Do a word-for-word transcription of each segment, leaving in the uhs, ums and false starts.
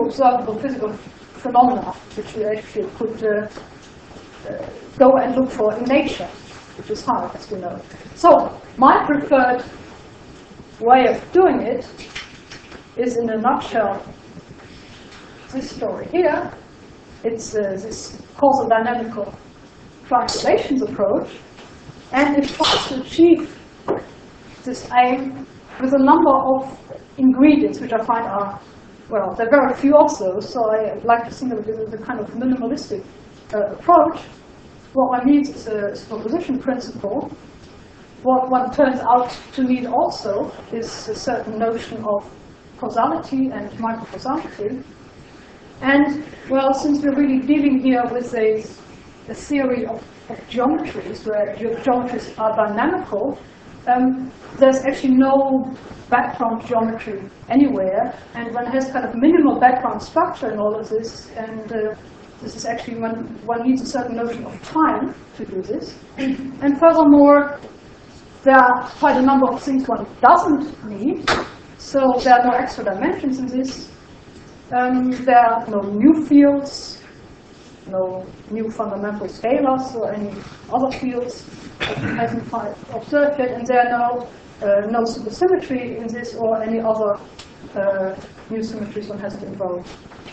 observable physical phenomena, which we actually could uh, uh, go and look for in nature, which is hard, as we know. So my preferred way of doing it is, in a nutshell, this story here. It's uh, this causal dynamical triangulations approach, and it tries to achieve this aim with a number of ingredients, which I find are, well, there are very few of those, so I like to think of it as a kind of minimalistic uh, approach. What one needs is a superposition principle. What one turns out to need also is a certain notion of causality and microcausality. And, well, since we're really dealing here with a, a theory of, of geometries, where ge geometries are dynamical, um, there's actually no background geometry anywhere, and one has kind of minimal background structure in all of this, and uh, this is actually when one needs a certain notion of time to do this. And furthermore, there are quite a number of things one doesn't need, so there are no extra dimensions in this. Um, there are no new fields, no new fundamental scalars or any other fields that hasn't quite observed yet, and there are no, uh, no supersymmetry in this or any other uh, new symmetries one hasn't invoked.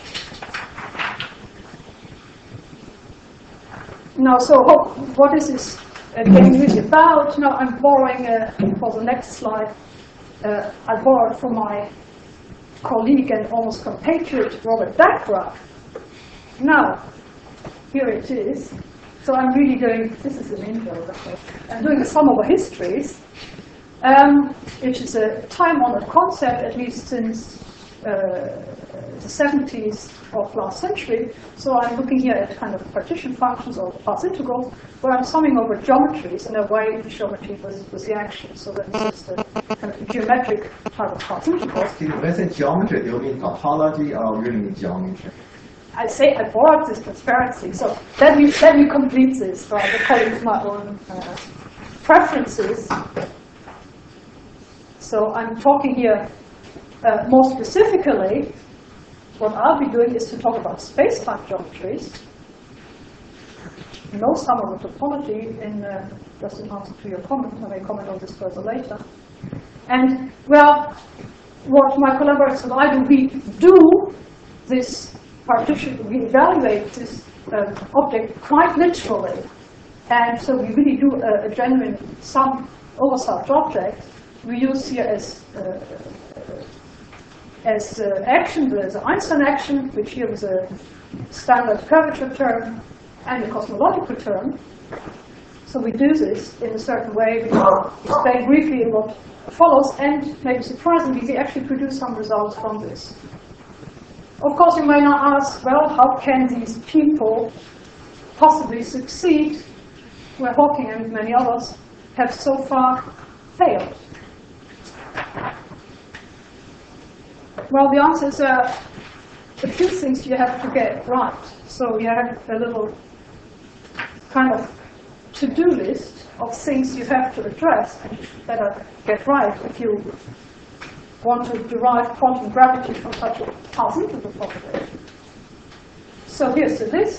Now, so what is this uh, getting really about? Now, I'm borrowing uh, for the next slide. Uh, I borrowed from my colleague and almost compatriot Robert Dagbrugh. Now, here it is. So I'm really doing, this is an intro, I'm doing the sum over histories, um, which is a time-honored concept, at least since uh, the seventies of last century. So I'm looking here at kind of partition functions or path integrals, where I'm summing over geometries in a way the geometry was, was the action. So that's just a kind of geometric type of path integral. Excuse me, when you say geometry, do you mean tautology or really mean geometry? I say I borrowed this transparency, so let me, let me complete this, right, according to my own uh, preferences. So I'm talking here uh, more specifically. What I'll be doing is to talk about space-time geometries. You know some of the topology in uh, just in answer to your comment. I may comment on this further later. And, well, what my collaborators and I do, we do this partition, we evaluate this uh, object quite literally. And so we really do a, a genuine sum over such object. We use here as uh, as uh, action, there's an Einstein action, which here is a standard curvature term and a cosmological term. So we do this in a certain way. We explain briefly what follows, and maybe surprisingly, we actually produce some results from this. Of course, you may now ask, well, how can these people possibly succeed where Hawking and many others have so far failed? Well, the answer is uh, a few things you have to get right. So you have a little kind of to-do list of things you have to address and you better get right if you want to derive quantum gravity from such a path integral population. So here's the list.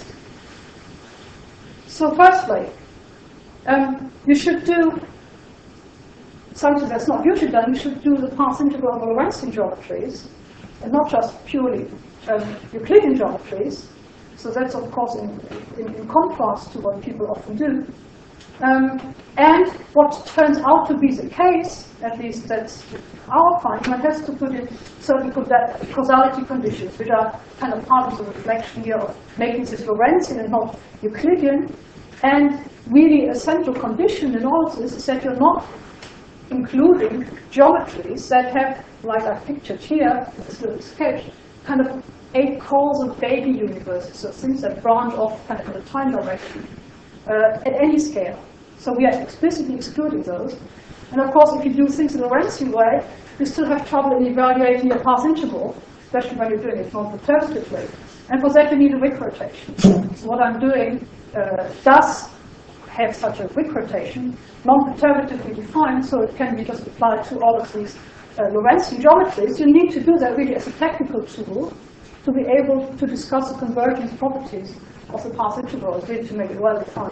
So firstly, um, you should do something that's not usually done. You should do the path integral of Lorentzian geometries, and not just purely um, Euclidean geometries. So that's, of course, in, in, in contrast to what people often do. Um, and what turns out to be the case, at least that's our finding, one has to put in certain causality conditions, which are kind of part of the reflection here of making this Lorentzian and not Euclidean. And really a central condition in all of this is that you're not including geometries that have, like I pictured here, this little sketch, kind of a causal baby universes, so things that branch off kind of in the time direction uh, at any scale. So we are explicitly excluding those. And of course, if you do things in the Lorentzian way, you still have trouble in evaluating your path integral, especially when you're doing it non-perturbatively. And for that, you need a Wick rotation. So what I'm doing uh, does have such a Wick rotation, non-perturbatively defined, so it can be just applied to all of these uh, Lorentzian geometries. You need to do that really as a technical tool. to be able to discuss the convergence properties of the path integral, really to make it well defined.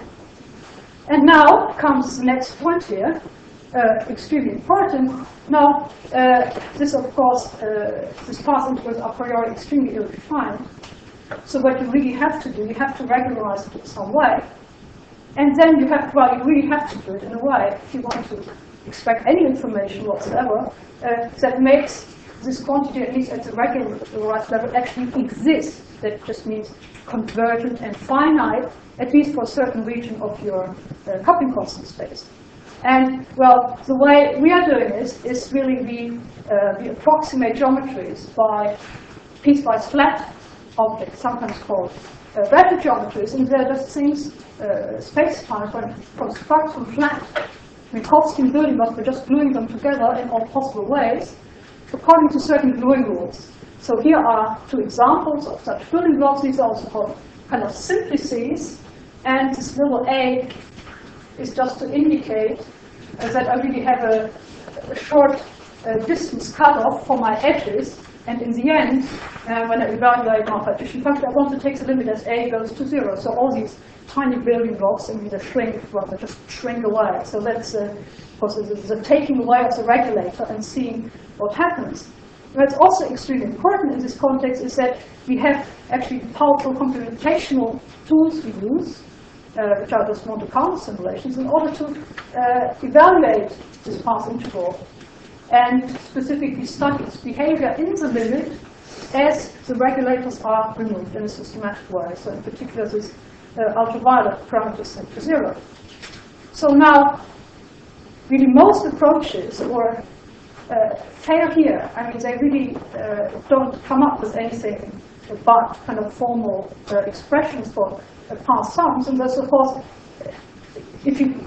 And now comes the next point here, uh, extremely important. Now, uh, this of course, uh, these path integrals are a priori extremely ill-defined. So what you really have to do, you have to regularize it in some way. And then you have, well, you really have to do it in a way, if you want to expect any information whatsoever, uh, that makes this quantity, at least at the regularized level, actually exist. That just means convergent and finite, at least for a certain region of your uh, coupling constant space. And, well, the way we are doing this is really we, uh, we approximate geometries by piecewise flat objects, sometimes called uh, vector geometries, and they're just things, uh, space-time, when construct from flat Minkowski building blocks, we're just gluing them together in all possible ways, according to certain gluing rules. So here are two examples of such building blocks. These are also called kind of simplices, and this little a is just to indicate uh, that I really have a, a short uh, distance cutoff for my edges, and in the end, uh, when I evaluate my partition function, I want to take the limit as a goes to zero. So all these tiny building blocks, and they shrink, well, they just shrink away. So that's, uh, of course, the taking away of the regulator and seeing what happens. What's also extremely important in this context is that we have actually powerful computational tools we use, uh, which are just Monte Carlo simulations, in order to uh, evaluate this path integral and specifically study its behavior in the limit as the regulators are removed in a systematic way. So in particular, this uh, ultraviolet parameters set to zero. So now, really most approaches or uh, fail here. I mean, they really uh, don't come up with anything but kind of formal uh, expressions for uh, path sums. And thus, of course, if you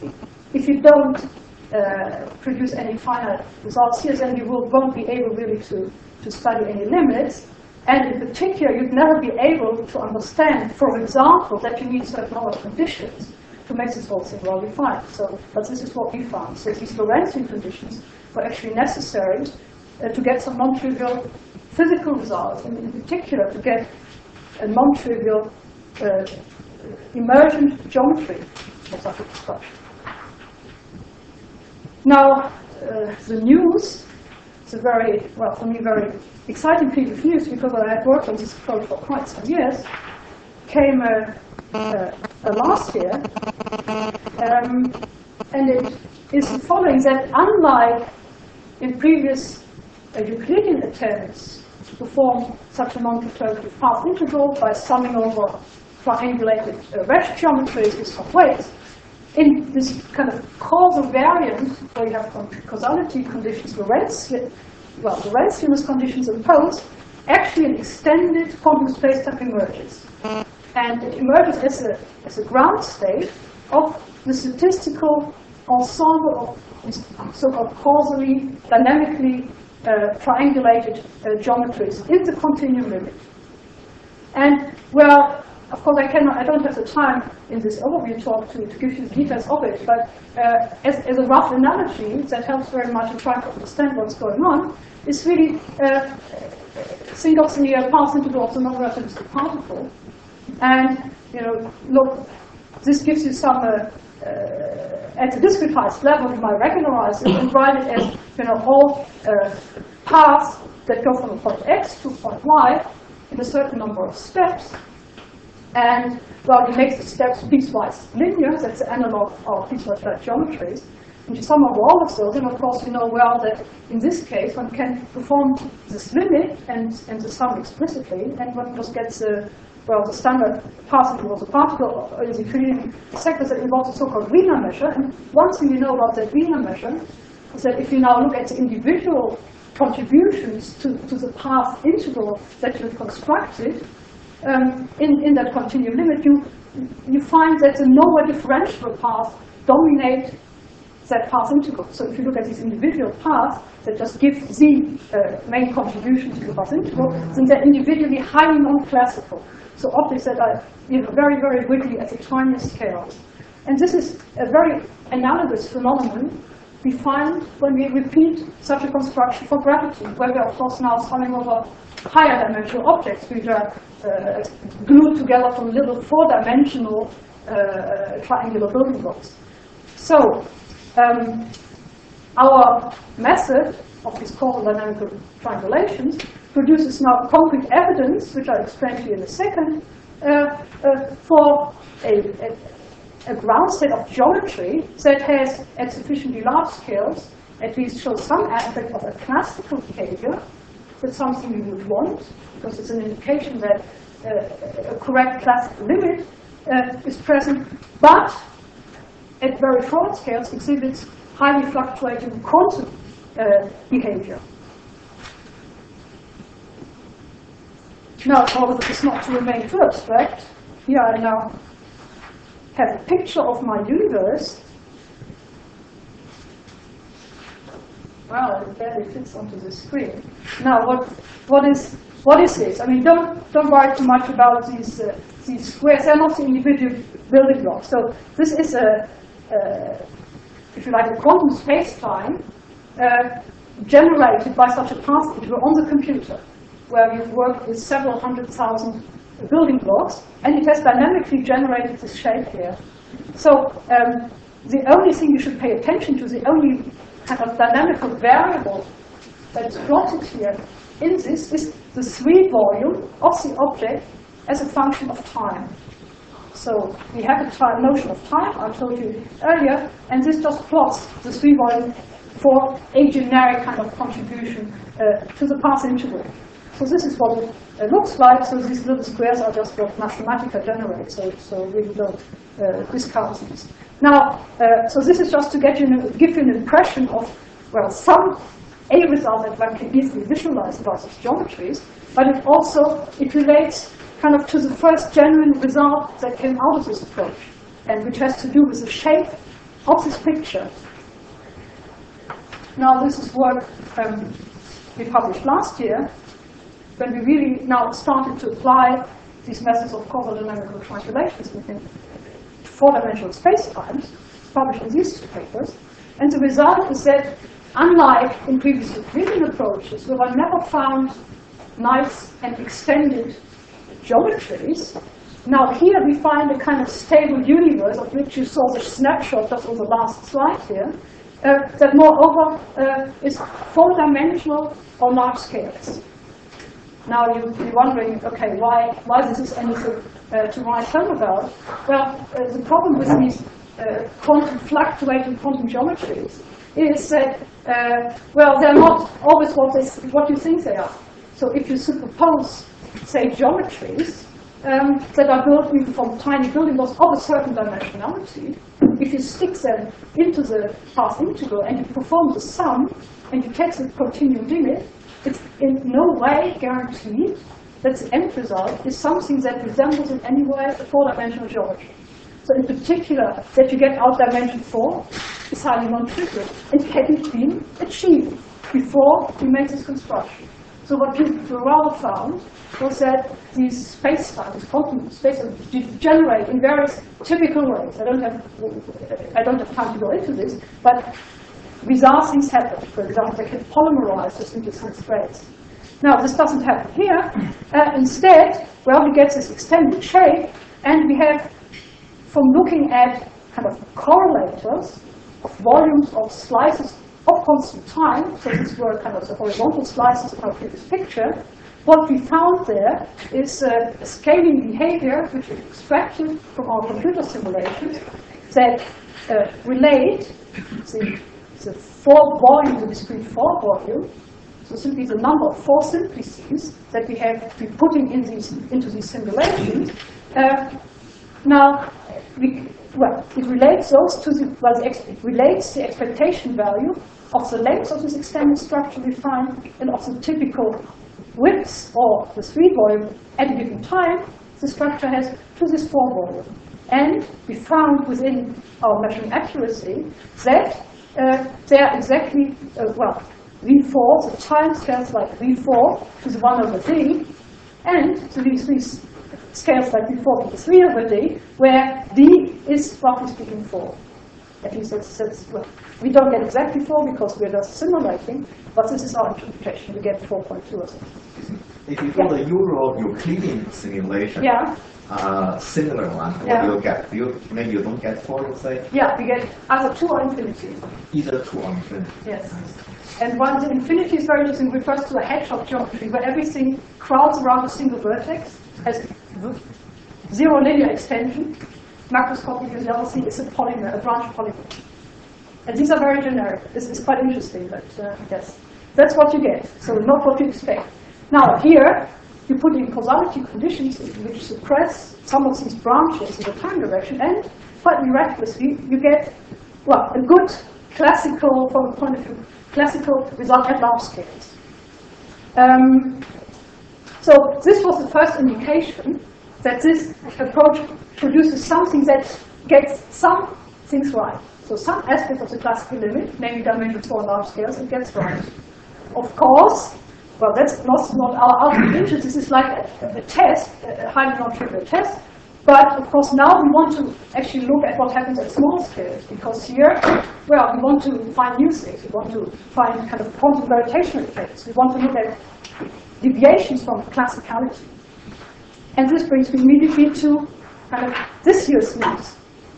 if you don't uh, produce any finite results here, then you will, won't be able really to to study any limits. And in particular, you'd never be able to understand, for example, that you need certain other conditions to make this whole thing well defined. So, but this is what we found. So these Lorentzian conditions were actually necessary uh, to get some non-trivial physical results, and in particular to get a non-trivial uh, emergent geometry of such a construction. Now, uh, the news is a very, well, for me, very exciting piece of news, because I had worked on this approach for quite some years, came uh, uh, uh, last year, um, and it is the following, that unlike in previous uh, Euclidean attempts to perform such a non-perturbative path integral by summing over triangulated uh, wedge geometries with some weights, in this kind of causal variant, where you have causality conditions, Lorentzian, well, Lorentzian conditions imposed, actually an extended quantum space-time emerges. And it emerges as a, as a ground state of the statistical ensemble of so-called causally, dynamically uh, triangulated uh, geometries in the continuum limit. And, well, of course, I cannot, I don't have the time in this overview talk to, to give you the details of it, but uh, as, as a rough analogy that helps very much in trying to understand what's going on, is really uh, think of the uh, path integral of the non-relativistic particle. And, you know, look, this gives you some, uh, uh, at the discretized level, you might regularize it and write it as, you know, all uh, paths that go from a point X to a point Y in a certain number of steps. And, well, you make the steps piecewise linear, that's the analog of piecewise flat geometries. And you sum over all of those, and of course you know well that in this case one can perform this limit and, and the sum explicitly, and one just gets the, well, the standard path integral, the particle in the Euclidean sectors that involves the so-called Wiener measure. And one thing you know about that Wiener measure is that if you now look at the individual contributions to, to the path integral that you've constructed, um, in, in that continuum limit, you, you find that the lower differential paths dominate that path integral. So if you look at these individual paths that just give the uh, main contribution to the path integral, then they're individually highly non-classical. So objects that are, you know, very, very wiggly at the tiniest scale. And this is a very analogous phenomenon we find when we repeat such a construction for gravity, where we are of course now summing over higher dimensional objects, which are uh, glued together from little four-dimensional uh, triangular building blocks. So um, our method of these causal dynamical triangulations produces now concrete evidence, which I'll explain to you in a second, uh, uh, for a, a a ground state of geometry that has, at sufficiently large scales, at least shows some aspect of a classical behavior. That's something we would want, because it's an indication that uh, a correct classical limit uh, is present, but at very short scales exhibits highly fluctuating quantum uh, behavior. Now, however, this is not to remain too abstract. Here I now have a picture of my universe. Well, it barely fits onto the screen. Now, what what is what is this? I mean, don't don't worry too much about these uh, these squares. They're not the individual building blocks. So this is a, uh, if you like, a quantum space-time uh, generated by such a path integral on the computer, where you've worked with several hundred thousand building blocks, and it has dynamically generated this shape here. So um, the only thing you should pay attention to, the only kind of dynamical variable that's plotted here in this is the three volume of the object as a function of time. So we have a time, notion of time, I told you earlier, and this just plots the three volume for a generic kind of contribution uh, to the path integral. So this is what it uh, looks like. So these little squares are just what Mathematica generates. So, so really don't uh, discount these. Now, uh, so this is just to get you, give you an impression of, well, some a result that one can easily visualize about these geometries, but it also it relates kind of to the first genuine result that came out of this approach, and which has to do with the shape of this picture. Now, this is work um, we published last year, when we really now started to apply these methods of causal dynamical triangulations within four-dimensional space-times, published in these two papers. And the result is that, unlike in previous Euclidean approaches, where one never found nice and extended geometries, now here we find a kind of stable universe, of which you saw the snapshot just on the last slide here, uh, that moreover uh, is four-dimensional or large scales. Now you'll be wondering, okay, why, why this is anything uh, to write home about? Well, uh, the problem with these uh, quantum fluctuating quantum geometries is that, uh, well, they're not always what, they, what you think they are. So if you superpose, say, geometries um, that are built even from tiny building blocks of a certain dimensionality, if you stick them into the path integral and you perform the sum, and you take the continuum limit, it's in no way guaranteed that the end result is something that resembles in any way a four-dimensional geometry. So in particular, that you get out dimension four is highly non-trivial and hadn't been achieved before we made this construction. So what people rather found was that these space-time, these quantum space-time, degenerate in various typical ways. I don't have, I don't have time to go into this, but bizarre things happen. For example, they can polymerize just into substrates. Now, this doesn't happen here. Uh, instead, well, we get this extended shape, and we have, from looking at kind of correlators of volumes of slices of constant time, so these were kind of the horizontal slices of our previous picture, what we found there is uh, a scaling behavior, which we extracted from our computer simulations, that uh, relate the the four volume, the discrete four volume, so simply the number of four simplices that we have been putting in these, into these simulations. Uh, now, we, well, it relates those to the, well, the ex, it relates the expectation value of the length of this extended structure we find and of the typical width or the three volume at a given time the structure has to this four volume. And we found within our measuring accuracy that Uh, they are exactly, uh, well, V four, the time scales like V four to the one over D, and to these three scales like V four to the three over D, where D is, roughly speaking, four. At least that's, that's well, we don't get exactly four because we're just simulating, but this is our interpretation. We get four point two or something. If you do yeah. the Euro Euclidean simulation, yeah. uh, similar one, what yeah. do you get? You, maybe you don't get four, you say? Yeah, we get either two or infinity. Either two or infinity. Yes. And one, the infinity is very interesting, refers to a hedgehog geometry where everything crowds around a single vertex, has zero linear extension. Macroscopic as the other thing is a polymer, a branch polymer. And these are very generic. This is quite interesting, but uh, yes, that's what you get. So not what you expect. Now here, you put in causality conditions which suppress some of these branches in the time direction, and quite miraculously, you get, well, a good classical, from the point of view, classical result at large scales. Um, so this was the first indication that this approach produces something that gets some things right. So some aspect of the classical limit, namely dimension four large scales, it gets right. Of course, well, that's not, not our ultimate interest. This is like a, a test, a highly non-trivial test. But of course, now we want to actually look at what happens at small scales, because here, well, we want to find new things. We want to find kind of quantum gravitational effects. We want to look at deviations from classicality. And this brings me immediately to kind of this year's news.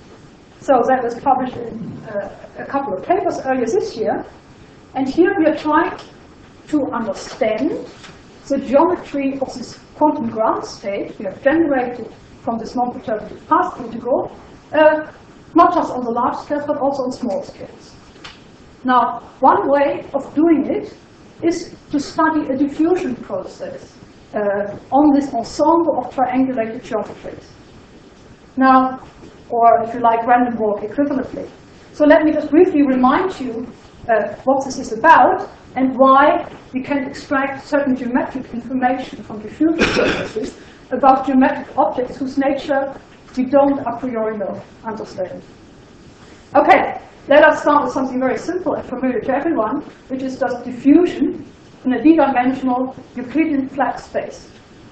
So that was published in uh, a couple of papers earlier this year. And here we are trying to understand the geometry of this quantum ground state we have generated from this non-perturbative path integral, uh, not just on the large scales, but also on small scales. Now, one way of doing it is to study a diffusion process uh, on this ensemble of triangulated geometries. Now, or if you like, random walk equivalently. So let me just briefly remind you uh, what this is about and why we can extract certain geometric information from diffusion processes about geometric objects whose nature we don't a priori know, understand. Okay, let us start with something very simple and familiar to everyone, which is just diffusion in a d-dimensional Euclidean flat space.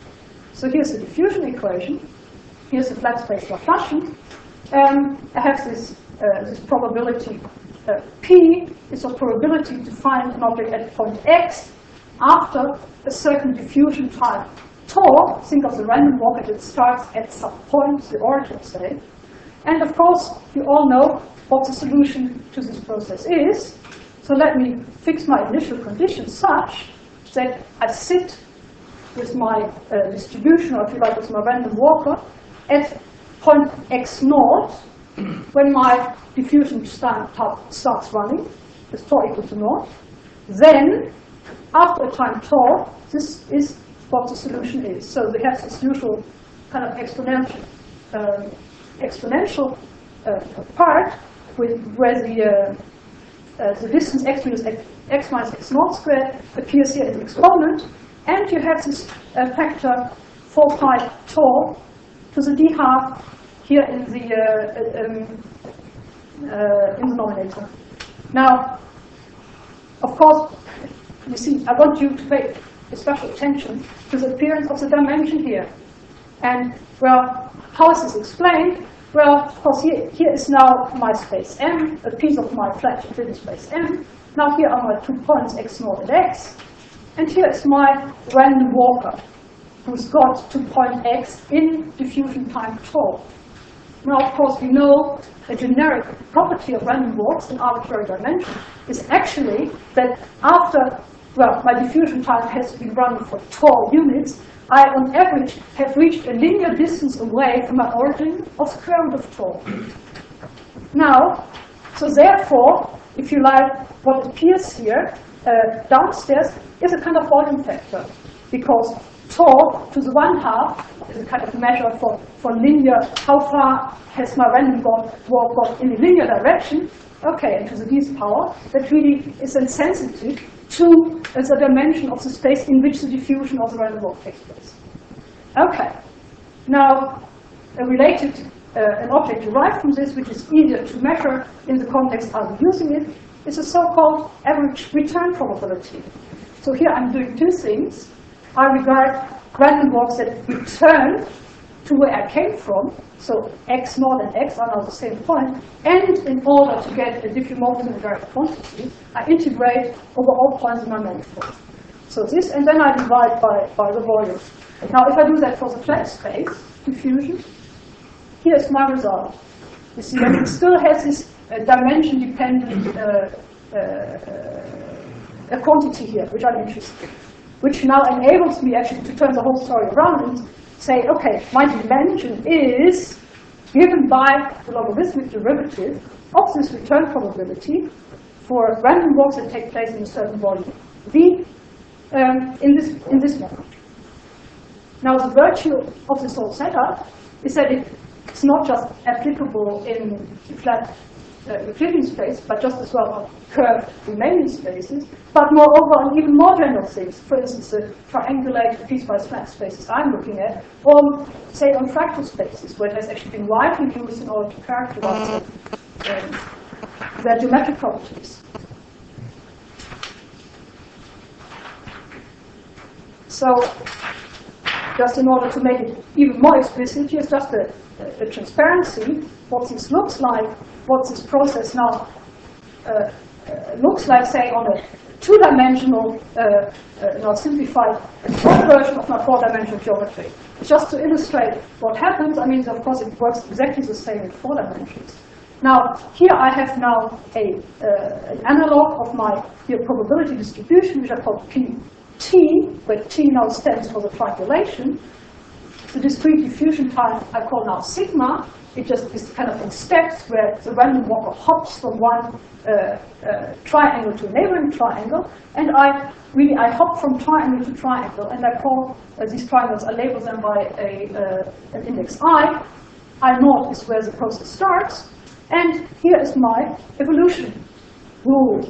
So here's the diffusion equation. Here's the flat space Laplacian. Um, I have this, uh, this probability uh, P is a probability to find an object at point X after a certain diffusion time tau. Think of the random walk as it starts at some point, the origin say. And of course, you all know what the solution to this process is. So let me fix my initial conditions such that I sit with my uh, distribution, or if you like, with my random walker, at point x naught, when my diffusion start, starts running, with tau equal to naught. Then, after a time tau, this is what the solution is. So we have this usual kind of exponential, uh, exponential uh, part with where the uh, uh, the distance x minus x, x minus x naught squared appears here as an exponent, and you have this uh, factor four pi tau to the d half here in the uh, um, uh, in the denominator. Now, of course, you see, I want you to pay special attention to the appearance of the dimension here. And, well, how is this explained? Well, of course, here, here is now my space M, a piece of my flat Euclidean space M. Now here are my two points, x naught and x. And here is my random walker, who's got two point x in diffusion time tau. Now, of course, we know a generic property of random walks in arbitrary dimension is actually that after, well, my diffusion time has been run for tau units, I, on average, have reached a linear distance away from my origin of square root of tau. Now, so therefore, if you like, what appears here uh, downstairs is a kind of volume factor, because tau to the one half is a kind of measure for, for linear, how far has my random walk gone in a linear direction. Okay, and to the d's power, that really is insensitive to uh, the dimension of the space in which the diffusion of the random walk takes place. Okay, now a related, uh, an object derived from this, which is easier to measure in the context I'll be using it, is a so-called average return probability. So here I'm doing two things. I regard random walks that return to where I came from, so x naught and x are now the same point, and in order to get a diffeomorphism invariant quantity, I integrate over all points in my manifold. So this, and then I divide by, by the volume. Now, if I do that for the flat space diffusion, here's my result. You see, that it still has this uh, dimension-dependent uh, uh, uh, quantity here, which I'm interested in, which now enables me actually to turn the whole story around and say, okay, my dimension is given by the logarithmic derivative of this return probability for random walks that take place in a certain volume, V, um, in this in this method. Now, the virtue of this whole setup is that it, it's not just applicable in flat uh, Euclidean space, but just as well on curved Riemannian spaces, but moreover on even more general things. For instance, the triangulated piecewise flat spaces I'm looking at, or say on fractal spaces, where it has actually been widely used in order to characterize um, their geometric properties. So, just in order to make it even more explicit, here's just a, a, a transparency, what this looks like, what this process now uh, uh, looks like, say, on a two-dimensional, uh, uh, not simplified, version of my four-dimensional geometry. Just to illustrate what happens, I mean, of course, it works exactly the same in four dimensions. Now, here I have now a, uh, an analog of my here probability distribution, which I call P T, where T now stands for the triangulation. The discrete diffusion time I call now sigma. It just is kind of in steps where the random walker hops from one uh, uh, triangle to a neighboring triangle, and I really I hop from triangle to triangle, and I call uh, these triangles, I label them by a uh, an index I. I naught is where the process starts, and here is my evolution rule,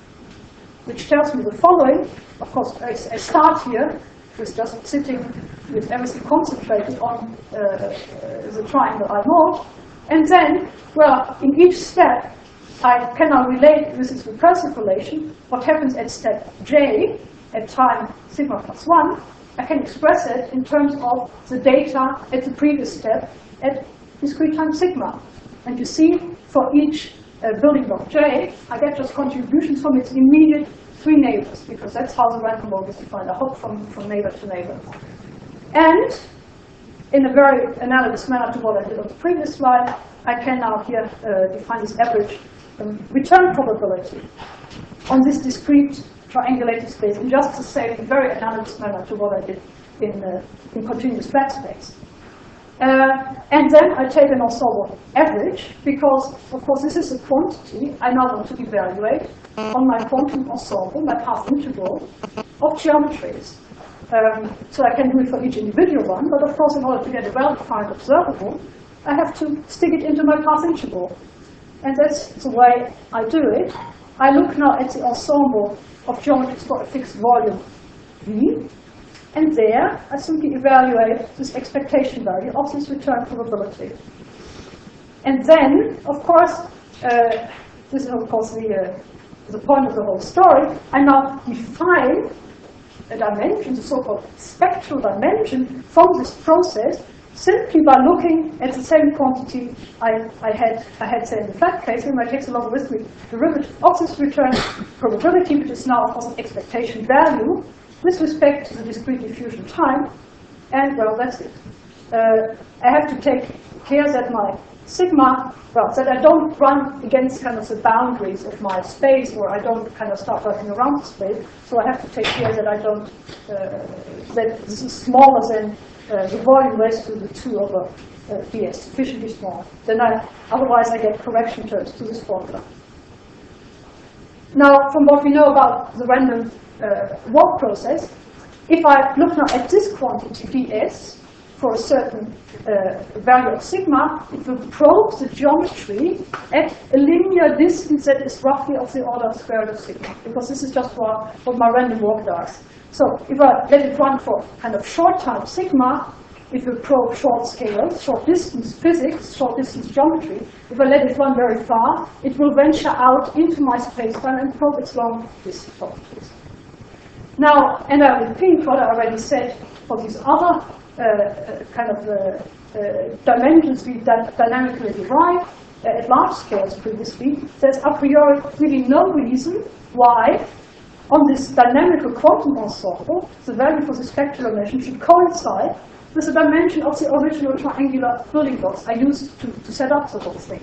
which tells me the following. Of course, I, I start here with just sitting with everything concentrated on uh, uh, the triangle I naught. And then, well, in each step, I can now relate, this is recursive relation, what happens at step j, at time sigma plus one. I can express it in terms of the data at the previous step at discrete time sigma. And you see, for each uh, building block j, I get just contributions from its immediate three neighbors, because that's how the random walk is defined. I hop from, from neighbor to neighbor. And in a very analogous manner to what I did on the previous slide, I can now here uh, define this average um, return probability on this discrete triangulated space in just the same very analogous manner to what I did in, uh, in continuous flat space. Uh, and then I take an ensemble average, because, of course, this is a quantity I now want to evaluate on my quantum ensemble, my path integral, of geometries. Um, so I can do it for each individual one, but of course, in order to get a well-defined observable, I have to stick it into my path integral. And that's the way I do it. I look now at the ensemble of geometries for a fixed volume V, and there I simply evaluate this expectation value of this return probability. And then, of course, uh, this is of course the, uh, the point of the whole story, I now define a dimension, the so-called spectral dimension, from this process simply by looking at the same quantity I, I had, I had say, in the flat case, when I take the logarithmic derivative of this return probability, which is now, of course, an expectation value, with respect to the discrete diffusion time, and well, that's it. Uh, I have to take care that my sigma, well, that I don't run against kind of the boundaries of my space, or I don't kind of start working around the space. So I have to take care that I don't, uh, that this is smaller than uh, the volume raised to the two over uh, ds, sufficiently small. Then I, otherwise I get correction terms to this formula. Now, from what we know about the random Uh, walk process, if I look now at this quantity ds for a certain uh, value of sigma, it will probe the geometry at a linear distance that is roughly of the order of square root of sigma, because this is just what, what my random walk does. So if I let it run for kind of short time sigma, it will probe short scales, short distance physics, short distance geometry. If I let it run very far, it will venture out into my space-time and probe its long distance properties. Now, and I repeat what I already said for these other uh, kind of uh, uh, dimensions we dy dynamically derive uh, at large scales previously, there's a priori really no reason why on this dynamical quantum ensemble, the value for the spectral dimension should coincide with the dimension of the original triangular building blocks I used to, to set up the whole thing.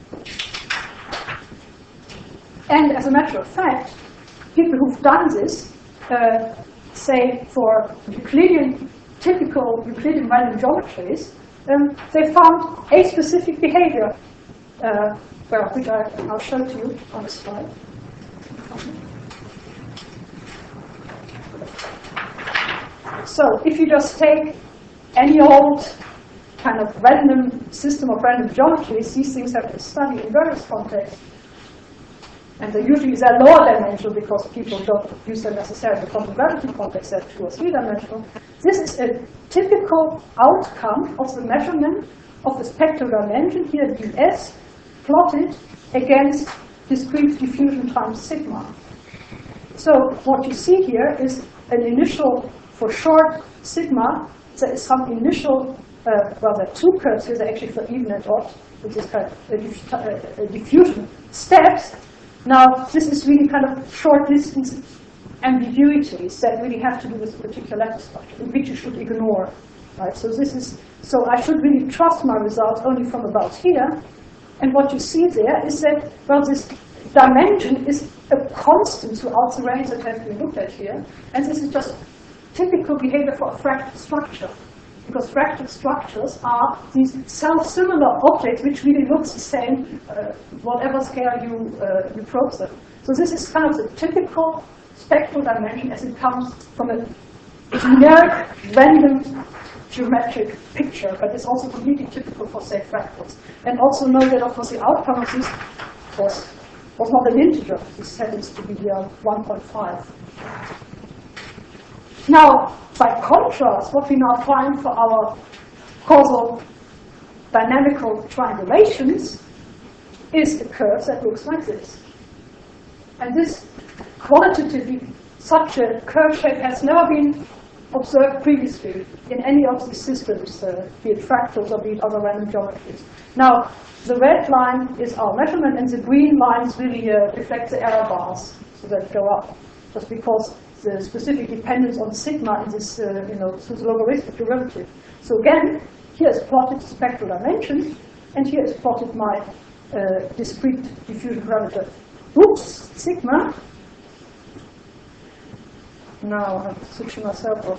And as a matter of fact, people who've done this, uh, say for Euclidean, typical Euclidean random geometries, um, they found a specific behavior, uh, well, which I, I'll show to you on the slide. So if you just take any old kind of random system of random geometries, these things have been studied in various contexts. And they usually they're lower dimensional because people don't use them necessarily in the quantum gravity context, they're two or three dimensional. This is a typical outcome of the measurement of the spectral dimension, here ds, plotted against discrete diffusion times sigma. So what you see here is an initial, for short sigma, there is some initial, uh, well, there are two curves here, they're actually for even and odd, which is kind of a, diff a, a diffusion steps. Now, this is really kind of short distance ambiguities that really have to do with the particular lattice structure, which you should ignore. Right? So this is, so I should really trust my results only from about here. And what you see there is that, well, this dimension is a constant throughout the range that has been looked at here. And this is just typical behavior for a fractal structure. Because fractal structures are these self-similar objects which really look the same, uh, whatever scale you, uh, you probe them. So this is kind of the typical spectral dimension as it comes from a generic, random, geometric picture, but it's also completely typical for, say, fractals. And also note that, of course, the outcome of this was, was not an integer. This happens to be here one point five. Now, by contrast, what we now find for our causal dynamical triangulations is a curve that looks like this. And this, qualitatively, such a curve shape has never been observed previously in any of these systems, uh, be it fractals or be it other random geometries. Now, the red line is our measurement, and the green lines really uh, reflect the error bars, so that go up, just because the specific dependence on sigma in this, uh, you know, this logarithmic derivative. So again, here is plotted the spectral dimension, and here is plotted my uh, discrete diffusion parameter. Oops, sigma. Now I'm switching myself off.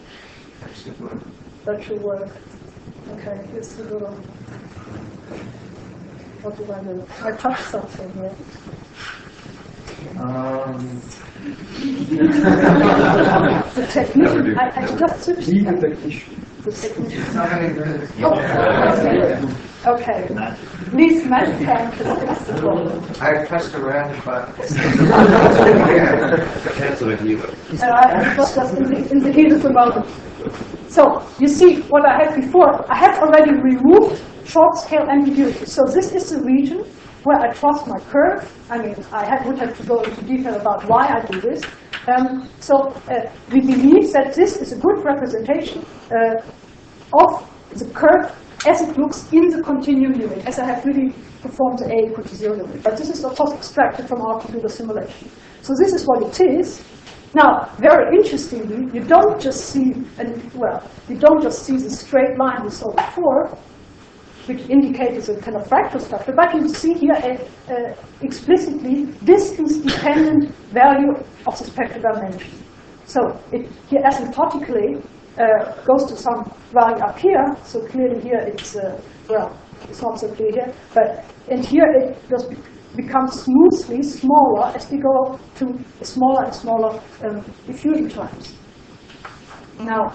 That should work. Okay, here's the little. What do I do? I touched something here. Um. The technician. I, I just switched. The technician. The technician. Oh, okay. Please, Matt, can discuss the problem. I pressed around, but cancel it either. I was just in the, in the heat of the moment. So you see what I had before. I have already removed short scale ambiguity. So this is the region where I trust my curve. I mean, I have, would have to go into detail about why I do this. Um, so uh, we believe that this is a good representation uh, of the curve as it looks in the continuum limit, as I have really performed the A equal to zero limit. But this is, of course, extracted from our computer simulation. So this is what it is. Now, very interestingly, you don't just see, and well, you don't just see the straight line we saw before, which indicates a kind of fractal structure, but you see here a, a explicitly distance-dependent value of the spectral dimension. So it here asymptotically uh, goes to some value up here. So clearly here it's uh, well, it's not so clear here, but and here it just be becomes smoothly smaller as we go to smaller and smaller um, diffusion times. Now,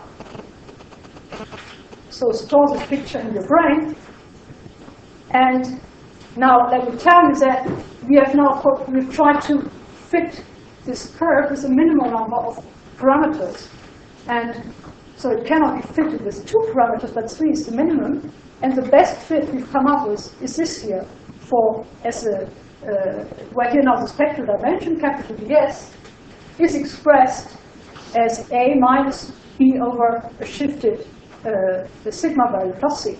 so store this picture in your brain. And now let me tell you that we have now we've tried to fit this curve with a minimal number of parameters. And so it cannot be fitted with two parameters, but three is the minimum. And the best fit we've come up with is this here for as a uh, where here now the spectral dimension, capital D S, is expressed as A minus B over a shifted uh, the sigma value plus C.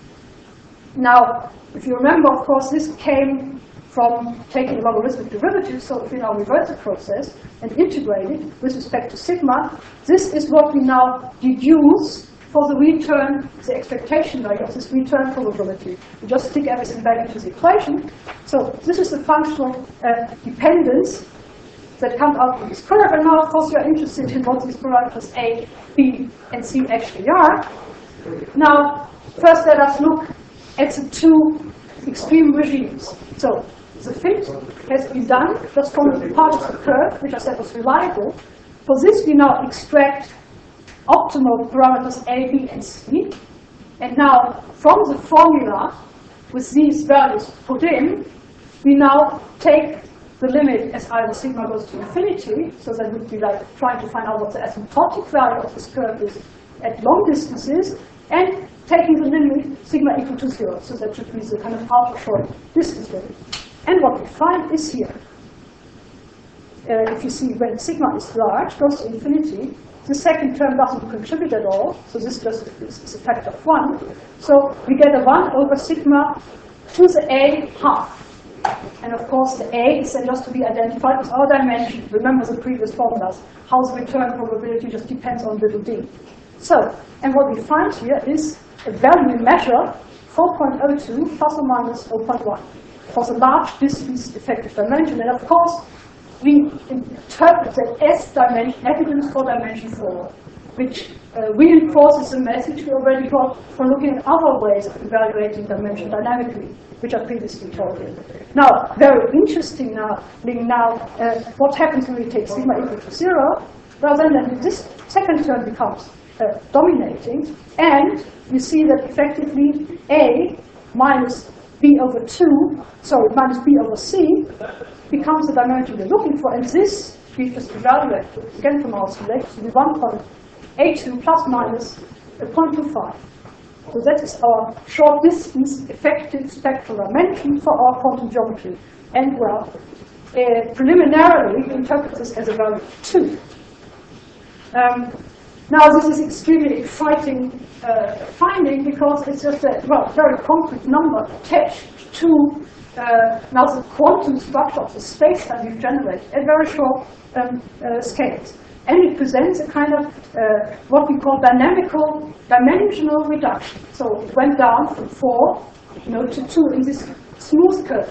Now, if you remember, of course, this came from taking logarithmic derivatives, so if we now reverse the process and integrate it with respect to sigma, this is what we now deduce for the return, the expectation value of this return probability. We just stick everything back into the equation. So this is the functional uh, dependence that comes out of this curve. And now, of course, you're interested in what these parameters A, B, and C actually are. Now, first let us look at the two extreme regimes. So the fit has been done just from the part of the curve, which I said was reliable. For this, we now extract optimal parameters A, B, and C. And now, from the formula, with these values put in, we now take the limit as either sigma goes to infinity, so that would be like trying to find out what the asymptotic value of this curve is at long distances, and taking the limit sigma equal to zero, so that should be the kind of outer short distance limit. And what we find is here. Uh, if you see when sigma is large, goes to infinity, the second term doesn't contribute at all, so this just is, is a factor of one. So we get a one over sigma to the A half. And of course, the A is then just to be identified with our dimension. Remember the previous formulas. How the return probability just depends on little d. So, and what we find here is a value we measure four point zero two plus or minus zero point one for the large distance effective dimension. And of course, we interpret that as dimension, evidence for dimension four, which uh, reinforces the message we already got from looking at other ways of evaluating dimension dynamically, which I previously told you. Now, very interesting now, now uh, what happens when we take sigma equal to zero? Well, then, then this second term becomes uh, dominating, and we see that effectively A minus B over two, sorry, minus B over C, becomes the dimension we're looking for, and this we just evaluate again from our select to be one point eight two plus minus zero point two five. So that is our short distance effective spectral dimension for our quantum geometry. And well, uh, preliminarily we interpret this as a value of two. Um, now this is extremely exciting uh, finding because it's just a well, very concrete number attached to uh, now the quantum structure of the space that we've generated at very short um, uh, scales. And it presents a kind of uh, what we call dynamical dimensional reduction. So it went down from four you know, to two in this smooth curve.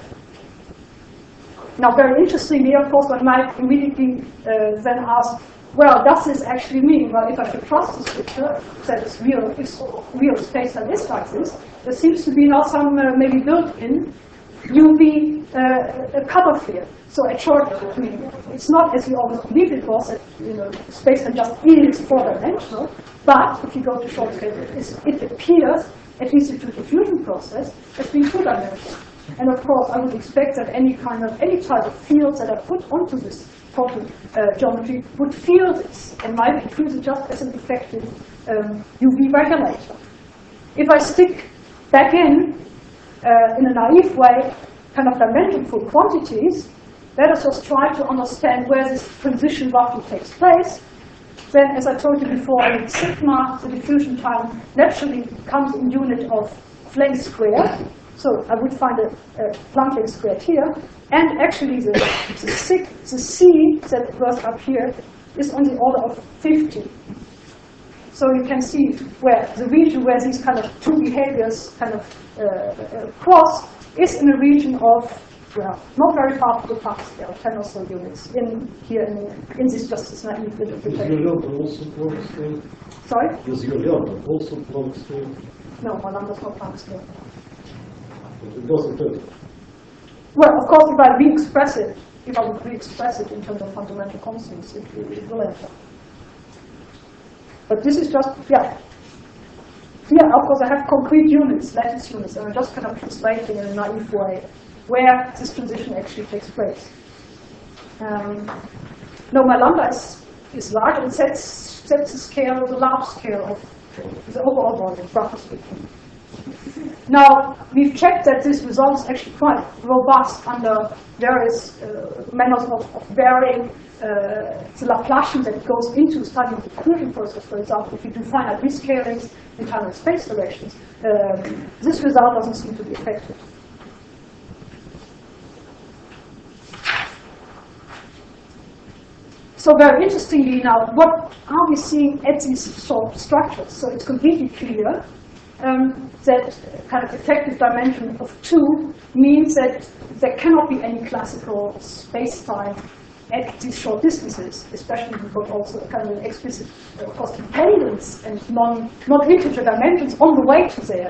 Now, very interestingly, of course, one might immediately uh, then ask, well, does this actually mean, well, if I should trust this picture, that it's real, it's real space that is like this, there seems to be now some uh, maybe built-in U V uh, cutoff here. So at short, I mean, it's not as we always believed it was, that you know, space and just is four-dimensional, but if you go to short scale, it appears, at least in the diffusion process, as being two-dimensional. And of course, I would expect that any kind of, any type of fields that are put onto this quantum uh, geometry would feel this, and might be treated just as an effective um, U V regulator. If I stick back in, uh, in a naive way, kind of dimensionful quantities, let us just try to understand where this transition roughly takes place. Then, as I told you before, I mean, sigma, the diffusion time, naturally comes in unit of length squared. So I would find a, a Planck length squared here. And actually, the, the, sig, the C that was up here is on the order of fifty. So you can see where the region where these kind of two behaviors kind of uh, uh, cross is in a region of, well, not very far from the Planck scale, ten or so units in here in, in this just this naive little interpretation. Sorry? Is your lambda also Planck scale? No, my lambda is not Planck scale. But it doesn't matter. Well, of course, if I re-express it, if I would re-express it in terms of fundamental constants, it, it will enter. But this is just, yeah. Here, of course, I have concrete units, lattice units, and I'm just kind of translating in a naive way where this transition actually takes place. Um, no, my lambda is, is large and sets, sets the scale, the large scale of the overall volume, roughly speaking. Now, we've checked that this result is actually quite robust under various uh, manners of, of varying uh, the Laplacian that goes into studying the diffusion process, for example, if you do finite rescalings in time and space directions, um, this result doesn't seem to be affected. So very interestingly now, what are we seeing at these sort of structures? So it's completely clear um, that kind of effective dimension of two means that there cannot be any classical space-time at these short distances, especially because also kind of an explicit uh, cost dependence and non, non-integer dimensions on the way to there.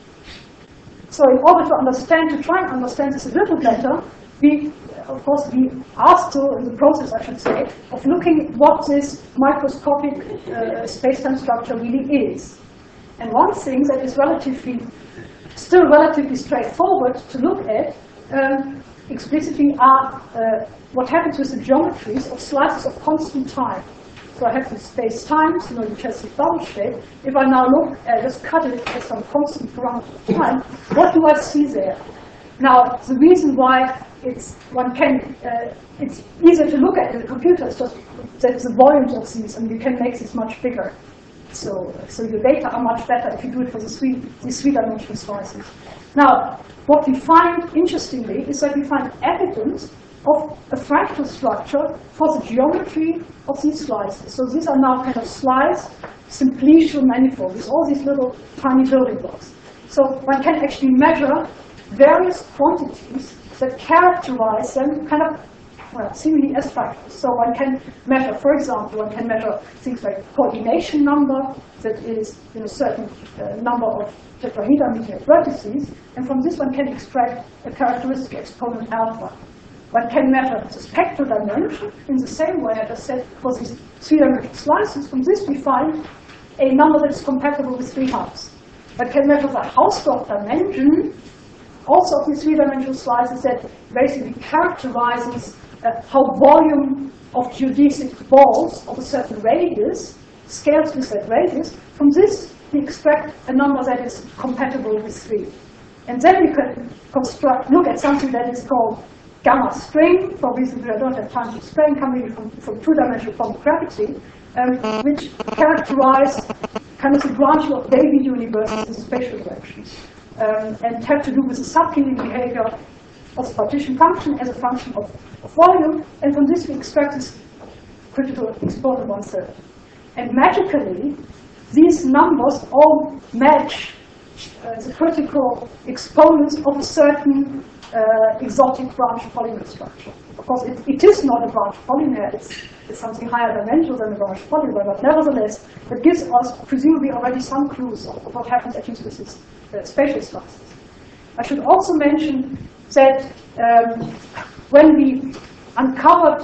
So in order to understand, to try and understand this a little better, we, of course, we are still in the process, I should say, of looking what this microscopic uh, space-time structure really is. And one thing that is relatively, still relatively straightforward to look at um, explicitly are uh, what happens with the geometries of slices of constant time. So I have these space-times, you know, which has this bubble shape. If I now look, uh, just cut it at some constant parameter of time, what do I see there? Now, the reason why it's one can uh, it's easier to look at in the computer is just that the volumes of these, and you can make these much bigger. So, so your data are much better if you do it for the three, these three-dimensional slices. Now, what we find, interestingly, is that we find evidence of a fractal structure for the geometry of these slices. So these are now kind of slice simplicial manifolds with all these little tiny building blocks. So one can actually measure various quantities that characterize them kind of, well, seemingly as fractals. So one can measure, for example, one can measure things like coordination number that is in a certain uh, number of tetrahedron meeting at vertices, and from this one can extract a characteristic exponent alpha. One can measure the spectral dimension in the same way I just said for these three-dimensional slices. From this we find a number that is compatible with three halves. One can measure the Hausdorff dimension also of these three-dimensional slices that basically characterizes uh, how volume of geodesic balls of a certain radius scales with that radius. From this, we extract a number that is compatible with three. And then we can construct, look at something that is called gamma string, for reasons we don't have time to explain, coming from, from two-dimensional form of gravity, um, which characterize kind of the branching of Davy universes in spatial directions. Um, and have to do with the subcleaning behavior of the partition function as a function of, of volume, and from this we extract this critical exponent one third. And magically, these numbers all match uh, the critical exponents of a certain uh, exotic branch polymer structure. Of course, it, it is not a branch polymer, it's, it's something higher dimensional than a branch polymer, but nevertheless, it gives us presumably already some clues of what happens at least with this Uh, spatial slices. I should also mention that um, when we uncovered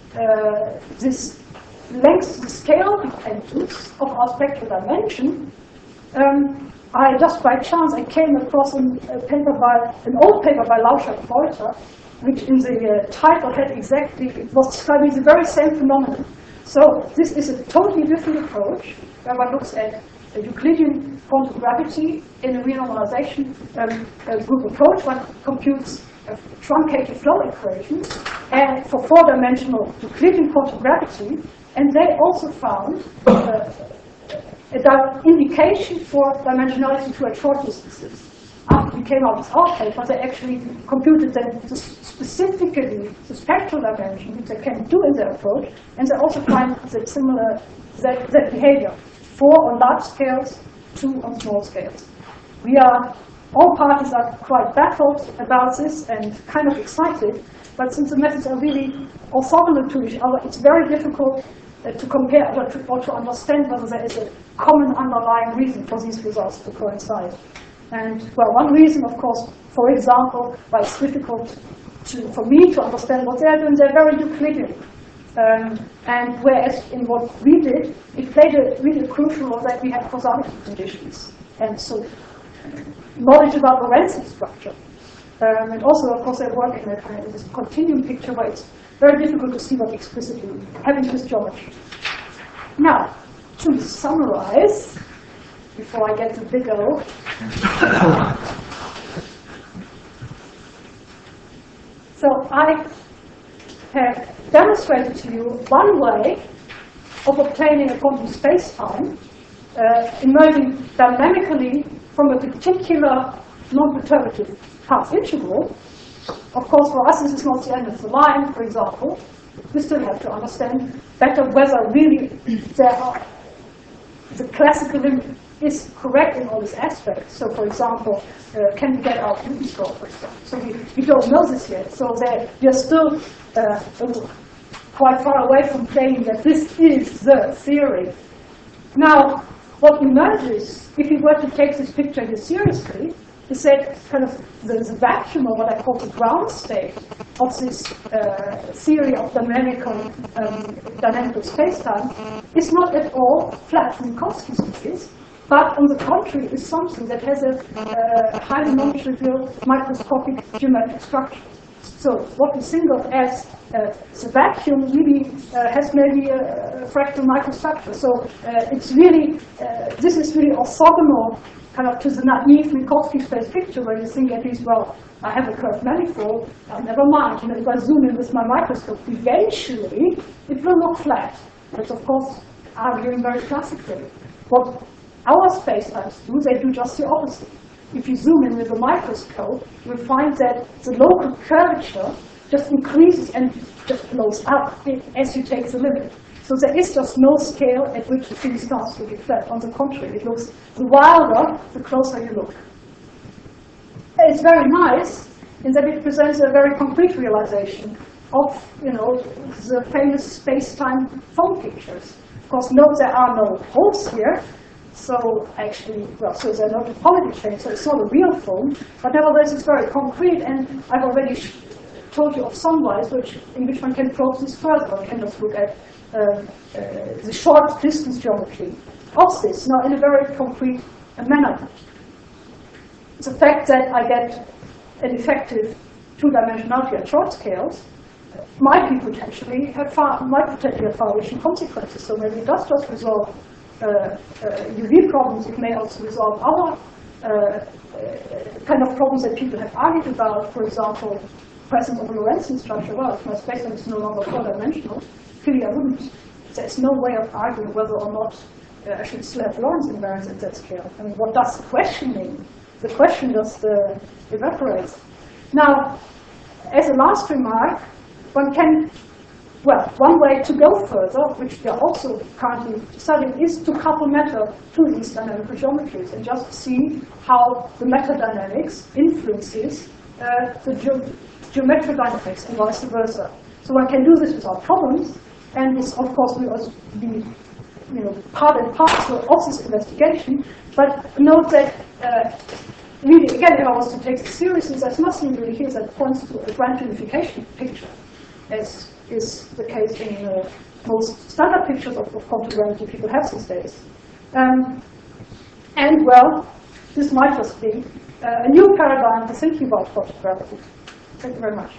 uh, this length to scale dependence of our spectral dimension, um, I just by chance I came across an, a paper by an old paper by Lauscher-Folter, which in the uh, title had exactly, it was describing the very same phenomenon. So this is a totally different approach where one looks at a Euclidean quantum gravity in a renormalization um, a group approach. One computes a truncated flow equation and for four-dimensional Euclidean quantum gravity, and they also found uh, an indication for dimensionality to at short distances. After we came out with our paper, they actually computed then the specifically the spectral dimension, which they can do in their approach, and they also find that similar that, that behavior. Four on large scales, two on small scales. We are, all parties are quite baffled about this and kind of excited, but since the methods are really orthogonal to each other, it's very difficult uh, to compare or to, or to understand whether there is a common underlying reason for these results to coincide. And, well, one reason, of course, for example, why it's difficult to, for me to understand what they're doing, they're very Euclidean. Um, and whereas in what we did, it played a really crucial role that we had causality conditions. And so knowledge about the Lorentz structure. Um, and also, of course, they work in, a, in this continuum picture where it's very difficult to see what explicitly having this geometry. Now, to summarize, before I get to big O, so I have demonstrated to you one way of obtaining a quantum space-time uh, emerging dynamically from a particular non-perturbative path integral. Of course, for us, this is not the end of the line, for example. We still have to understand better whether really there are, the classical limit is correct in all these aspects. So, for example, uh, can we get out Newton's law, for example? So we, we don't know this yet. So we are still uh, quite far away from saying that this is the theory. Now, what emerges, if we were to take this picture here seriously, is that kind of the, the vacuum, or what I call the ground state, of this uh, theory of dynamical, um, dynamical space-time is not at all flat from Minkowski space, but on the contrary is something that has a uh, highly non-trivial microscopic geometric structure. So what we think of as uh, the vacuum really uh, has maybe a, a fractal microstructure. So uh, it's really, uh, this is really orthogonal kind of to the naive Minkowski space picture, where you think at least, well, I have a curved manifold, uh, never mind, you know, if I zoom in with my microscope, eventually it will look flat. That's of course arguing very classically. What our spacetimes do, they do just the opposite. If you zoom in with a microscope, you'll find that the local curvature just increases and just blows up as you take the limit. So there is just no scale at which the thing starts to be flat. On the contrary, it looks the wilder the closer you look. It's very nice in that it presents a very concrete realization of, you know, the famous space-time foam pictures. Of course, note there are no holes here. So actually, well, so they're not topology chains, so it's not a real foam, but nevertheless it's very concrete, and I've already told you of some ways which, in which one can probe this further. One can just look at uh, uh, the short distance geometry of this, now in a very concrete manner. The fact that I get an effective two-dimensionality at short scales might be potentially have far, might potentially have far-reaching consequences. So maybe it does just resolve Uh, uh, U V problems. It may also resolve other uh, uh, kind of problems that people have argued about. For example, presence of a Lorentzian structure. Well, if my spacetime is no longer four-dimensional, clearly I wouldn't. There's no way of arguing whether or not uh, I should still have Lorentz invariance at that scale. I mean, what does the question mean? The question just uh, evaporates. Now, as a last remark, one can. Well, one way to go further, which we are also currently studying, is to couple matter to these dynamical geometries and just see how the matter dynamics influences uh, the ge geometric dynamics and vice versa. So one can do this without problems, and this, of course, will also be, you know, part and parcel of this investigation. But note that, uh, really, again, if I was to take this seriously, there's nothing really here that points to a grand unification picture, as is the case in uh, most standard pictures of, of quantum gravity people have these days. Um, and, well, this might just be uh, a new paradigm for thinking about quantum gravity. Thank you very much.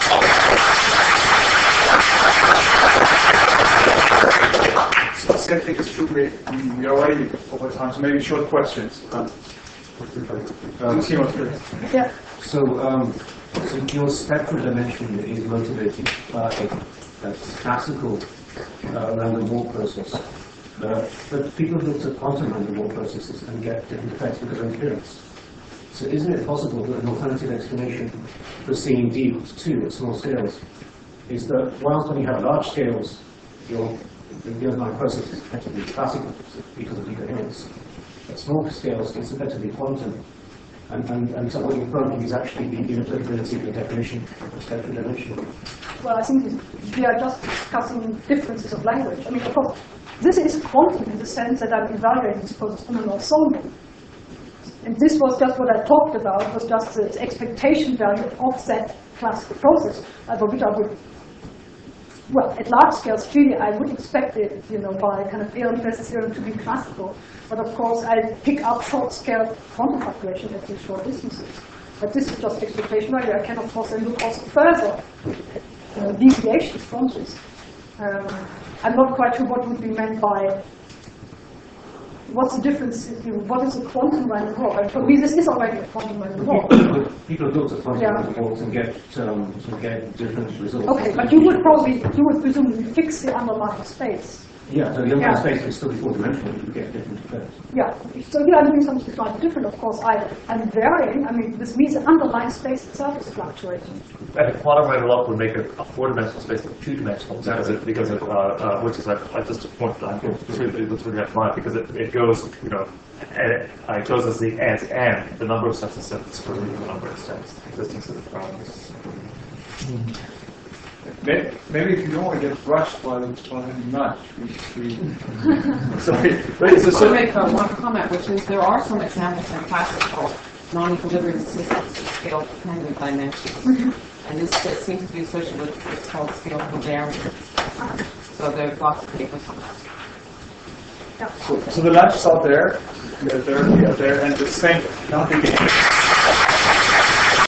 So I think it's true we, we are already over time, so maybe short questions. Um, um, yeah. So, um, so your spectral dimension is motivated by a classical uh, random walk process. Uh, but people look at quantum random walk processes and get different effects because of interference. So isn't it possible that an alternative explanation for seeing D equals two at small scales is that whilst when you have large scales, your the underlying process is effectively classical because of decoherence. At small scales, it's effectively quantum. And, and, and so what you're probing is actually the inapplicability of the definition of spectral dimension. Well, I think we are just discussing differences of language. I mean, of course, this is quantum in the sense that I'm evaluating this process on an ensemble. And this was just what I talked about, was just the expectation value of that classical process, for which I would, well, at large scales, clearly I would expect it, you know, by kind of Ehrenfest's theorem to be classical. But of course, I pick up short-scale quantum calculations at these short distances. But this is just expectation value. I can, of course, then look also further uh, deviations from this. Um, I'm not quite sure what would be meant by what's the difference? If you, what is a quantum random walk? And for me, this is already a quantum random walk. People have looked at quantum Yeah. random walks and get, um, and get different results. Okay, but you would probably, you would presumably fix the underlying space. Yeah, so the underlying Yeah. space is still be four-dimensional, you get different effects. Yeah, so you are doing something slightly different, of course. I am varying. I mean, this means the underlying space itself is fluctuating. And a quantum random walk would make a, a four-dimensional space look two-dimensional because it, because it, uh, uh, which is, I, I just point that, just really, that's really have mind because it, it goes, you know, and it, I chose as the and and the number of steps instead of the square root of the number of steps, existing set of problems. May- Maybe if you don't want to get brushed by the, by the nudge, we, we, Sorry, wait, so, I so, want to make uh, one comment, which is there are some examples in classical non-equilibrium systems of scale-dependent dimensions. And this, this seems to be associated with what's called scale covariance. So there's lots of papers on that. so, so the latches out there, they're, they're, they're there, and the same, not the